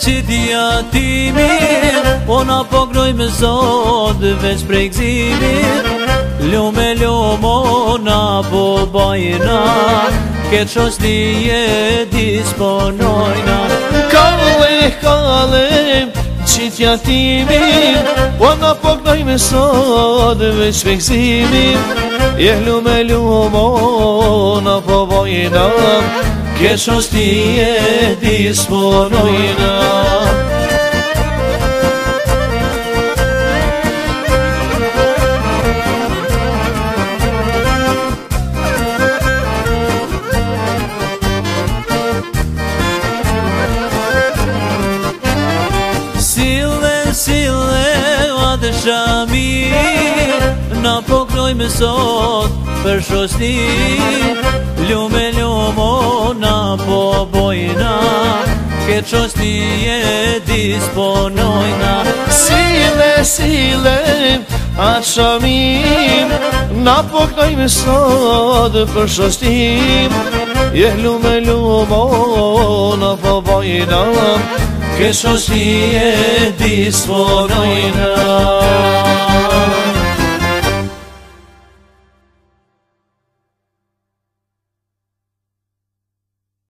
si djatimin, ona po groj me zot veç prej gzimin. Lume lumona po bajna, këtë qoshtije disponojna. Kale, qitja timin, ona po gnoj me sot veç prej gzimin. Lume lumona po bajna, këtë qoshtije disponojna. Sile, atë shami, na po knoj me sot për shoshni. Lume lumona po bojna, këtë shoshni e disponojna. Sile, atë shami, na po knoj me sot për shoshni. Lume lumona po bojna, këtë shoshni e disponojna.